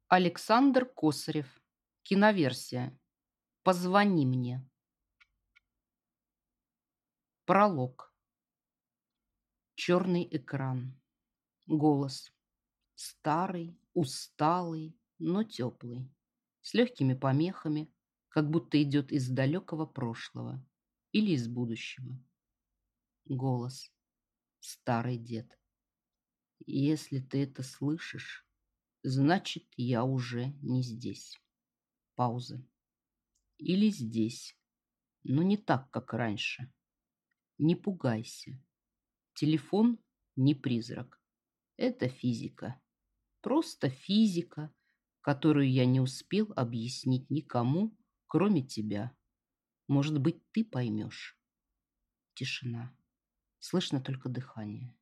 Александр Косарев. Киноверсия. «Позвони мне». Пролог. Черный экран. Голос. Старый, усталый, но теплый. С легкими помехами, как будто идет из далекого прошлого или из будущего. Голос. Старый дед. Если ты это слышишь, значит, я уже не здесь. Пауза. Или здесь, но не так, как раньше. Не пугайся. Телефон не призрак. Это физика. Просто физика, которую я не успел объяснить никому, кроме тебя. Может быть, ты поймешь. Тишина. Слышно только дыхание.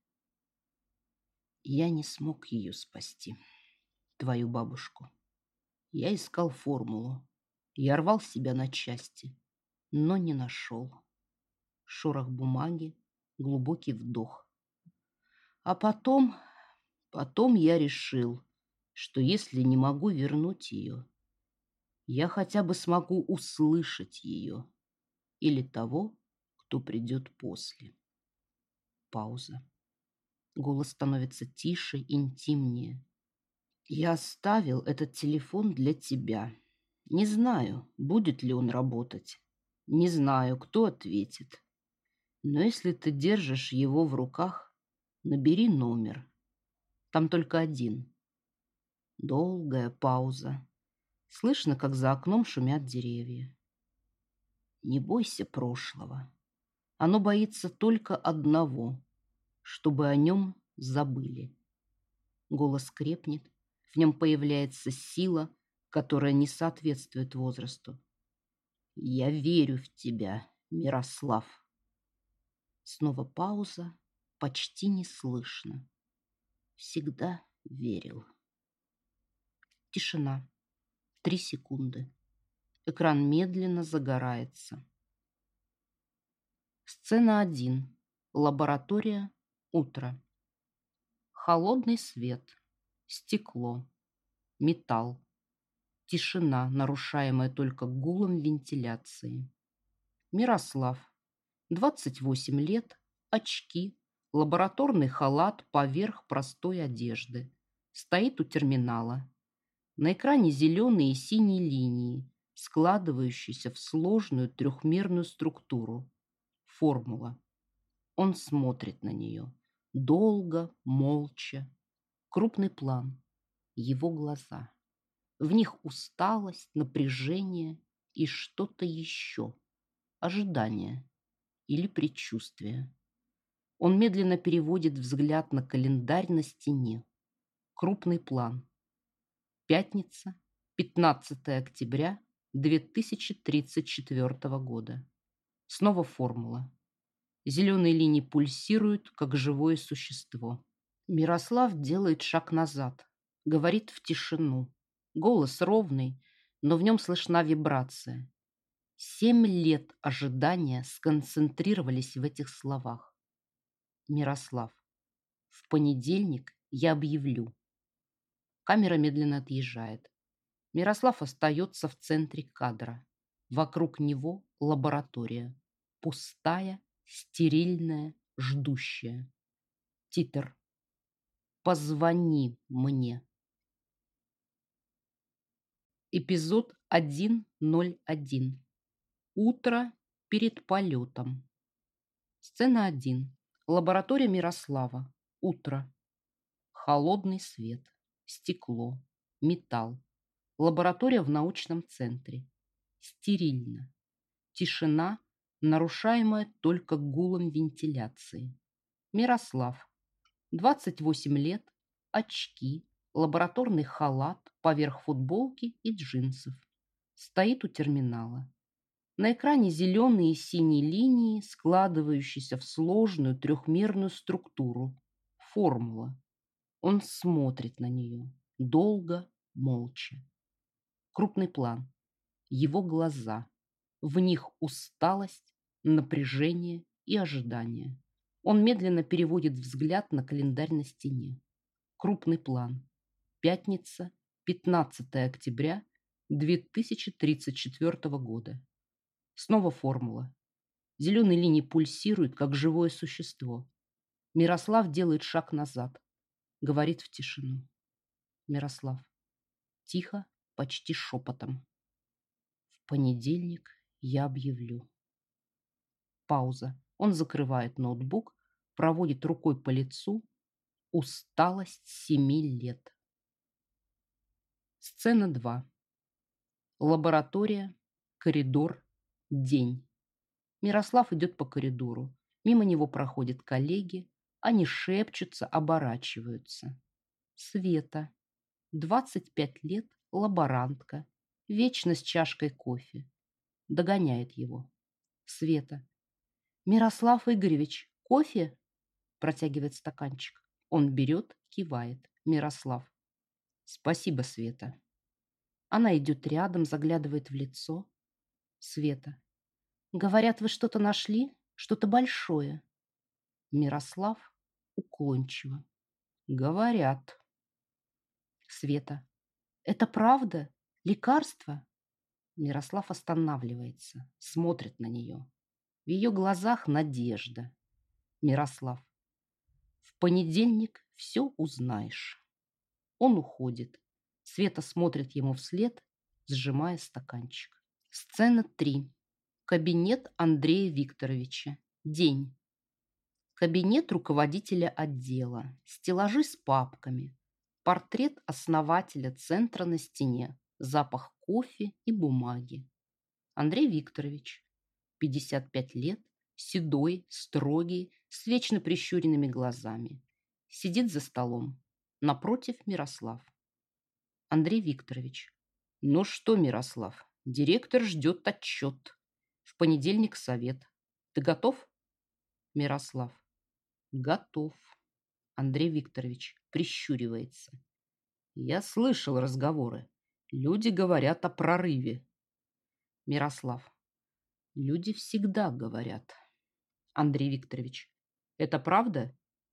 Я не смог ее спасти, твою бабушку. Я искал формулу. Я рвал себя на части, но не нашел. Шорох бумаги, глубокий вдох. А потом я решил, что если не могу вернуть ее, я хотя бы смогу услышать ее или того, кто придет после. Пауза. Голос становится тише, интимнее. Я оставил этот телефон для тебя. Не знаю, будет ли он работать. Не знаю, кто ответит. Но если ты держишь его в руках, набери номер. Там только один. Долгая пауза. Слышно, как за окном шумят деревья. Не бойся прошлого. Оно боится только одного, чтобы о нем забыли. Голос крепнет, в нем появляется сила, которая не соответствует возрасту. Я верю в тебя, Мирослав. Снова пауза, почти не слышно. Всегда верил. Тишина. 3 секунды. Экран медленно загорается. Сцена 1. Лаборатория. Утро. Холодный свет. Стекло. Металл. Тишина, нарушаемая только гулом вентиляции. Мирослав. 28 лет. Очки. Лабораторный халат поверх простой одежды. Стоит у терминала. На экране зеленые и синие линии, складывающиеся в сложную трехмерную структуру. Формула. Он смотрит на нее. Долго, молча. Крупный план. Его глаза. В них усталость, напряжение и что-то еще. Ожидание или предчувствие. Он медленно переводит взгляд на календарь на стене. Крупный план. Пятница, 15 октября 2034 года. Снова формула. Зеленые линии пульсируют, как живое существо. Мирослав делает шаг назад, говорит в тишину. Голос ровный, но в нем слышна вибрация. 7 лет ожидания сконцентрировались в этих словах. Мирослав. В понедельник я объявлю. Камера медленно отъезжает. Мирослав остается в центре кадра. Вокруг него лаборатория. Пустая, стерильная, ждущая. Титр. Позвони мне. Эпизод 1:01. Утро перед полетом. Сцена 1. Лаборатория Мирослава. Утро. Холодный свет. Стекло. Металл. Лаборатория в научном центре. Стерильно. Тишина, нарушаемая только гулом вентиляции. Мирослав. 28 лет. Очки. Лабораторный халат поверх футболки и джинсов. Стоит у терминала. На экране зеленые и синие линии, складывающиеся в сложную трехмерную структуру. Формула. Он смотрит на нее. Долго, молча. Крупный план. Его глаза. В них усталость, напряжение и ожидание. Он медленно переводит взгляд на календарь на стене. Крупный план. Пятница, 15 октября 2034 года. Снова формула. Зеленые линии пульсируют, как живое существо. Мирослав делает шаг назад. Говорит в тишину. Мирослав. Тихо, почти шепотом. В понедельник я объявлю. Пауза. Он закрывает ноутбук, проводит рукой по лицу. Усталость 7 лет. Сцена 2. Лаборатория, коридор, день. Мирослав идет по коридору. Мимо него проходят коллеги. Они шепчутся, оборачиваются. Света. 25 лет, лаборантка. Вечно с чашкой кофе. Догоняет его. Света. Мирослав Игоревич, кофе? Протягивает стаканчик. Он берет, кивает. Мирослав. Спасибо, Света. Она идет рядом, заглядывает в лицо. Света. Говорят, вы что-то нашли? Что-то большое. Мирослав уклончиво. Говорят. Света. Это правда? Лекарство? Мирослав останавливается, смотрит на нее. В ее глазах надежда. Мирослав. В понедельник все узнаешь. Он уходит. Света смотрит ему вслед, сжимая стаканчик. Сцена 3. Кабинет Андрея Викторовича. День. Кабинет руководителя отдела. Стеллажи с папками. Портрет основателя центра на стене. Запах кофе и бумаги. Андрей Викторович. 55 лет. Седой, строгий, с вечно прищуренными глазами. Сидит за столом. Напротив Мирослав. Андрей Викторович. Ну что, Мирослав, директор ждет отчет. В понедельник совет. Ты готов? Мирослав. Готов. Андрей Викторович прищуривается. Я слышал разговоры. Люди говорят о прорыве. Мирослав. Люди всегда говорят. Андрей Викторович. Это правда?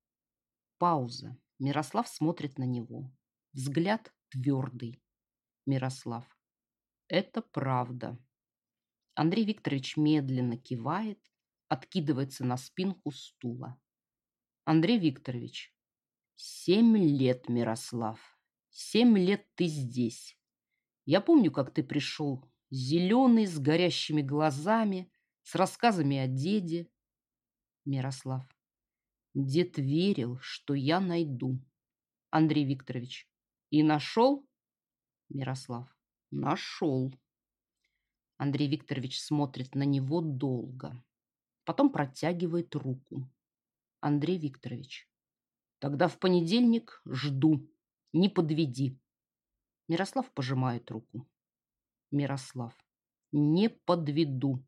Пауза. Мирослав смотрит на него. Взгляд твердый. Мирослав. Это правда. Андрей Викторович медленно кивает, откидывается на спинку стула. Андрей Викторович. 7 лет, Мирослав. 7 лет ты здесь. Я помню, как ты пришел, зеленый, с горящими глазами, с рассказами о деде. Мирослав. Дед верил, что я найду. Андрей Викторович. И нашел? Мирослав. Нашел. Андрей Викторович смотрит на него долго. Потом протягивает руку. Андрей Викторович. Тогда в понедельник жду. Не подведи. Мирослав пожимает руку. Мирослав. Не подведу.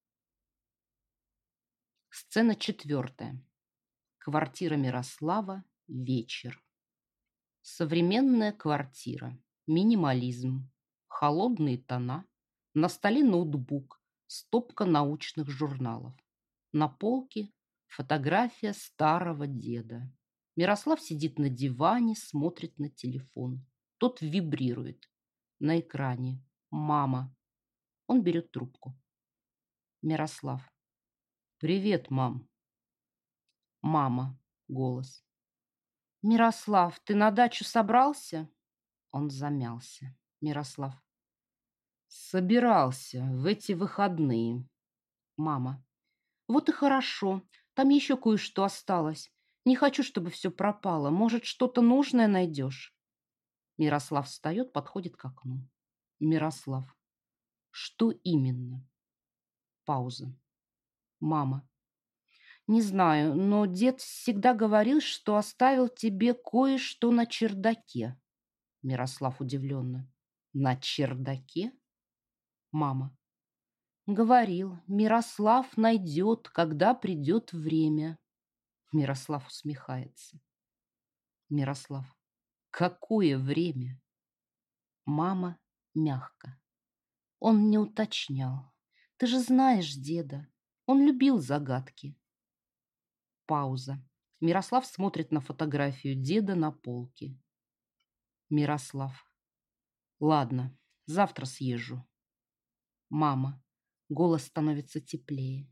Сцена 4. Квартира Мирослава. Вечер. Современная квартира. Минимализм. Холодные тона. На столе ноутбук. Стопка научных журналов. На полке фотография старого деда. Мирослав сидит на диване, смотрит на телефон. Тот вибрирует. На экране мама. Он берет трубку. Мирослав. Привет, мам. Мама. Голос. Мирослав, ты на дачу собрался? Он замялся. Мирослав. Собирался в эти выходные. Мама. Вот и хорошо. Там еще кое-что осталось. Не хочу, чтобы все пропало. Может, что-то нужное найдешь? Мирослав встает, подходит к окну. Мирослав. Что именно? Пауза. Мама. Не знаю, но дед всегда говорил, что оставил тебе кое-что на чердаке. Мирослав удивленно. На чердаке? Мама. Говорил, Мирослав найдет, когда придет время. Мирослав усмехается. Мирослав. Какое время? Мама мягко. Он не уточнял. Ты же знаешь деда. Он любил загадки. Пауза. Мирослав смотрит на фотографию деда на полке. Мирослав. Ладно, завтра съезжу. Мама. Голос становится теплее.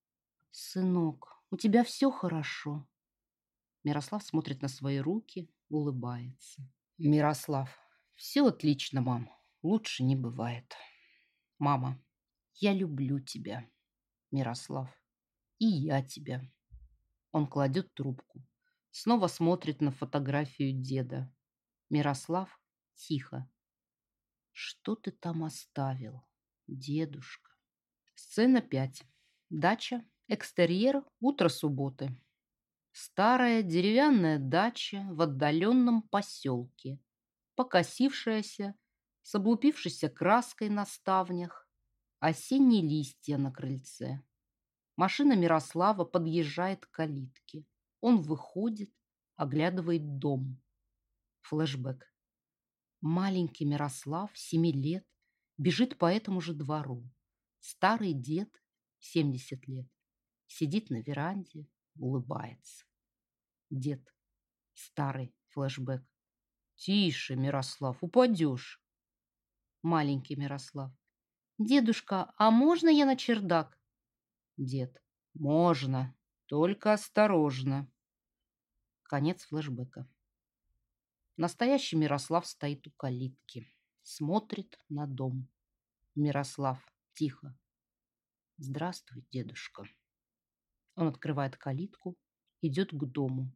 Сынок, у тебя все хорошо? Мирослав смотрит на свои руки, улыбается. Мирослав. Все отлично, мам. Лучше не бывает. Мама. Я люблю тебя, Мирослав. И я тебя. Он кладет трубку. Снова смотрит на фотографию деда. Мирослав тихо. Что ты там оставил, дедушка? Сцена 5. Дача. Экстерьер. Утро субботы. Старая деревянная дача в отдаленном поселке. Покосившаяся, с облупившейся краской на ставнях. Осенние листья на крыльце. Машина Мирослава подъезжает к калитке. Он выходит, оглядывает дом. Флэшбэк. Маленький Мирослав, 7 лет, бежит по этому же двору. Старый дед, 70 лет, сидит на веранде, улыбается. Дед, старый, флэшбэк. Тише, Мирослав, упадешь. Маленький Мирослав. Дедушка, а можно я на чердак? Дед. Можно, только осторожно. Конец флэшбэка. Настоящий Мирослав стоит у калитки. Смотрит на дом. Мирослав тихо. Здравствуй, дедушка. Он открывает калитку, идет к дому.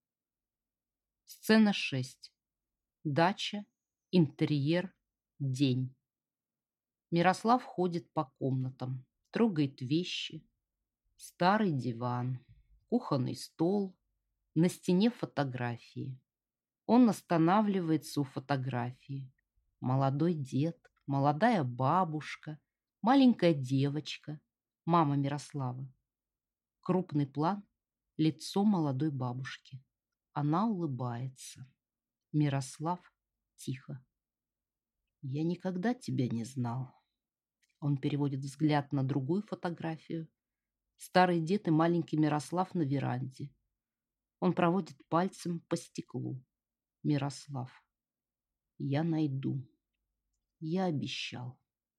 Сцена 6. Дача, интерьер, день. Мирослав ходит по комнатам, трогает вещи. Старый диван, кухонный стол, на стене фотографии. Он останавливается у фотографии. Молодой дед, молодая бабушка, маленькая девочка, мама Мирослава. Крупный план, лицо молодой бабушки. Она улыбается. Мирослав тихо. Я никогда тебя не знал. Он переводит взгляд на другую фотографию. Старый дед и маленький Мирослав на веранде. Он проводит пальцем по стеклу. Мирослав. Я найду. Я обещал.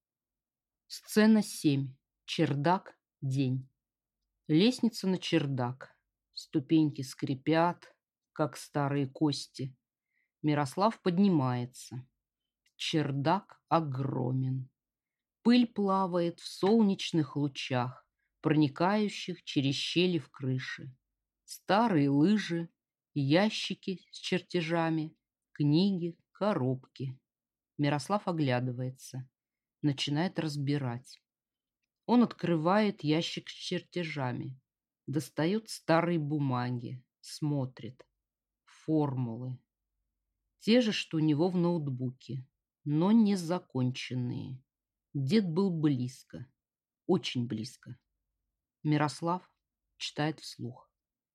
Сцена 7. Чердак. День. Лестница на чердак. Ступеньки скрипят, как старые кости. Мирослав поднимается. Чердак огромен. Пыль плавает в солнечных лучах, проникающих через щели в крыше. Старые лыжи, ящики с чертежами, книги, коробки. Мирослав оглядывается, начинает разбирать. Он открывает ящик с чертежами, достает старые бумаги, смотрит. Формулы. Те же, что у него в ноутбуке, но не законченные. Дед был близко, очень близко. Мирослав читает вслух.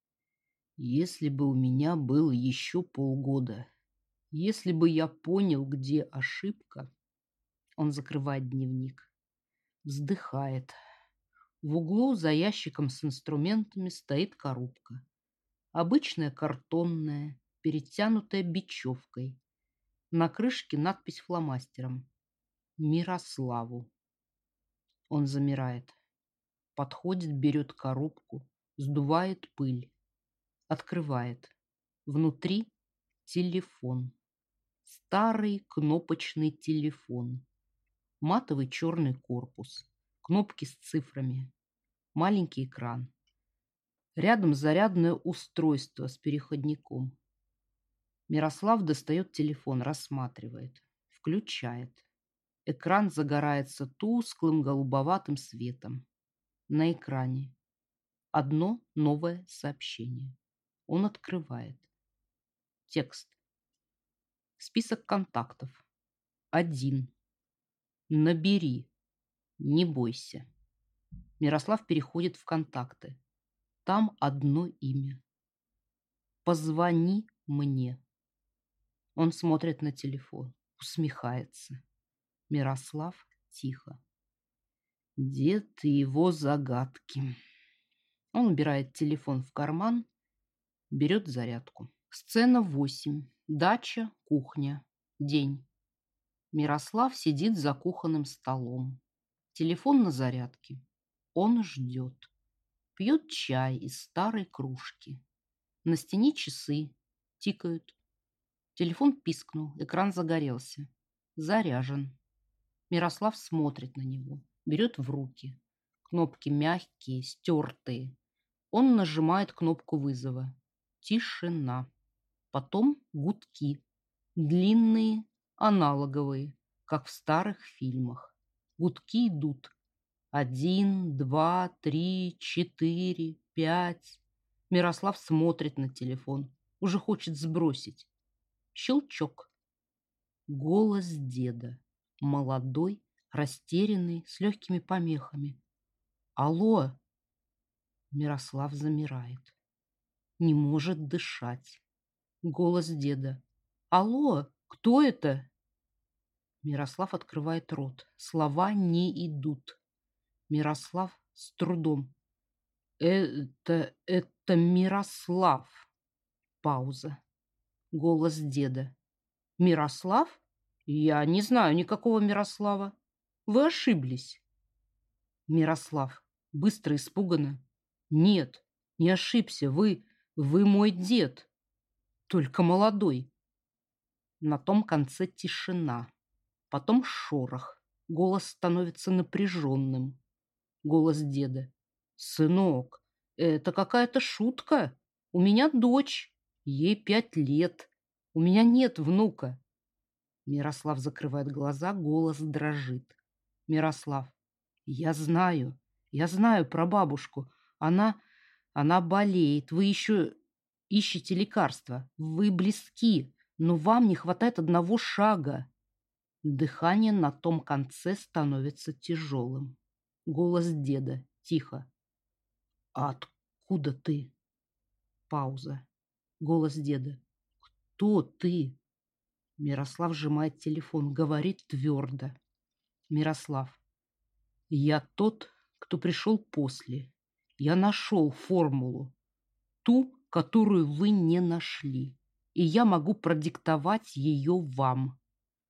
Если бы у меня было еще полгода, если бы я понял, где ошибка, он закрывает дневник, вздыхает. В углу за ящиком с инструментами стоит коробка. Обычная картонная, перетянутая бечевкой. На крышке надпись фломастером. Мирославу. Он замирает. Подходит, берет коробку, сдувает пыль. Открывает. Внутри телефон. Старый кнопочный телефон. Матовый черный корпус. Кнопки с цифрами. Маленький экран. Рядом зарядное устройство с переходником. Мирослав достает телефон, рассматривает. Включает. Экран загорается тусклым голубоватым светом. На экране одно новое сообщение. Он открывает. Текст. Список контактов. 1. Набери. Не бойся. Мирослав переходит в контакты. Там одно имя. Позвони мне. Он смотрит на телефон, усмехается. Мирослав тихо. Дед и его загадки. Он убирает телефон в карман, берет зарядку. Сцена 8. Дача, кухня. День. Мирослав сидит за кухонным столом. Телефон на зарядке. Он ждет. Пьет чай из старой кружки. На стене часы тикают. Телефон пискнул, экран загорелся. Заряжен. Мирослав смотрит на него, берет в руки. Кнопки мягкие, стертые. Он нажимает кнопку вызова. Тишина. Потом гудки. Длинные, аналоговые, как в старых фильмах. Гудки идут. 1, 2, 3, 4, 5. Мирослав смотрит на телефон. Уже хочет сбросить. Щелчок. Голос деда. Молодой, растерянный, с легкими помехами. «Алло!» Мирослав замирает. Не может дышать. Голос деда. «Алло! Кто это?» Мирослав открывает рот. Слова не идут. Мирослав с трудом. Это Мирослав. Пауза. Голос деда. Мирослав? Я не знаю никакого Мирослава. Вы ошиблись. Мирослав. Быстро, испуганно. Нет, не ошибся. Вы мой дед. Только молодой. На том конце тишина. Потом шорох. Голос становится напряженным. Голос деда. «Сынок, это какая-то шутка. У меня дочь. Ей 5 лет. У меня нет внука». Мирослав закрывает глаза, голос дрожит. Мирослав. Я знаю про бабушку. Она болеет. Вы еще ищете лекарства. Вы близки, но вам не хватает одного шага». Дыхание на том конце становится тяжелым. Голос деда. Тихо. «А откуда ты?» Пауза. Голос деда. «Кто ты?» Мирослав сжимает телефон, говорит твердо. Мирослав. «Я тот, кто пришел после. Я нашел формулу. Ту, которую вы не нашли. И я могу продиктовать ее вам».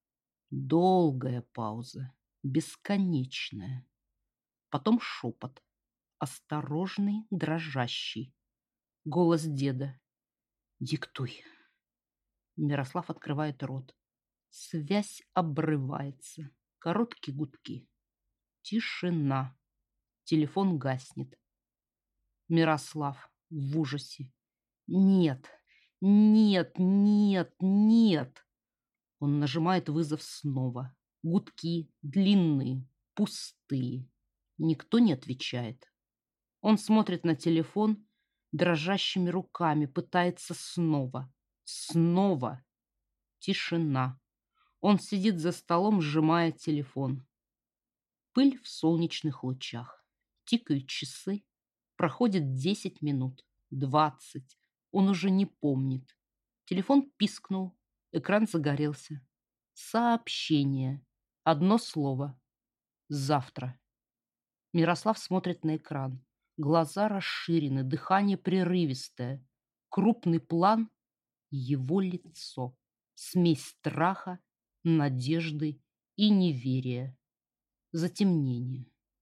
Долгая пауза. Бесконечная. Потом шепот. Осторожный, дрожащий. Голос деда. «Диктуй». Мирослав открывает рот. Связь обрывается. Короткие гудки. Тишина. Телефон гаснет. Мирослав в ужасе. «Нет, нет, нет, нет!» Он нажимает вызов снова. Гудки длинные, пустые. Никто не отвечает. Он смотрит на телефон дрожащими руками, пытается снова. Снова. Тишина. Он сидит за столом, сжимая телефон. Пыль в солнечных лучах. Тикают часы. Проходит 10 минут. 20. Он уже не помнит. Телефон пискнул. Экран загорелся. Сообщение. Одно слово. Завтра. Мирослав смотрит на экран. Глаза расширены, дыхание прерывистое. Крупный план — его лицо. Смесь страха, надежды и неверия. Затемнение.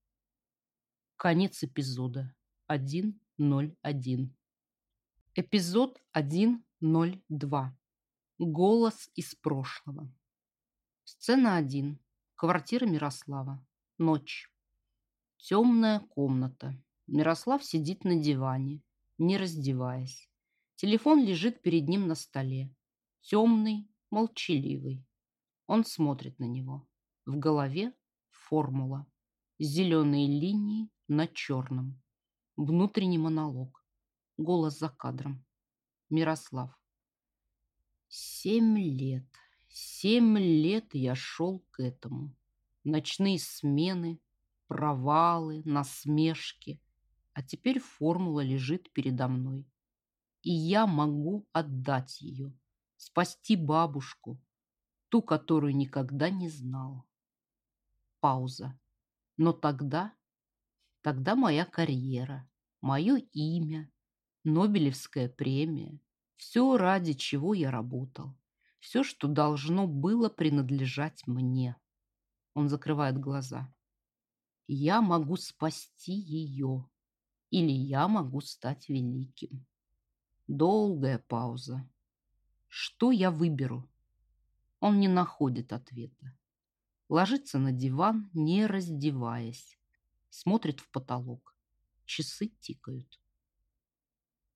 Конец эпизода 1.01. Эпизод 1.02. Голос из прошлого. Сцена 1. Квартира Мирослава. Ночь. Темная комната. Мирослав сидит на диване, не раздеваясь. Телефон лежит перед ним на столе. Темный, молчаливый. Он смотрит на него. В голове формула. Зеленые линии на черном. Внутренний монолог. Голос за кадром. Мирослав. 7 лет. 7 лет я шел к этому. Ночные смены, провалы, насмешки. А теперь формула лежит передо мной. И я могу отдать ее. Спасти бабушку. Ту, которую никогда не знал. Пауза. Но тогда моя карьера, мое имя, Нобелевская премия, все, ради чего я работал, Все, что должно было принадлежать мне. Он закрывает глаза. Я могу спасти ее. Или я могу стать великим. Долгая пауза. Что я выберу? Он не находит ответа. Ложится на диван, не раздеваясь. Смотрит в потолок. Часы тикают.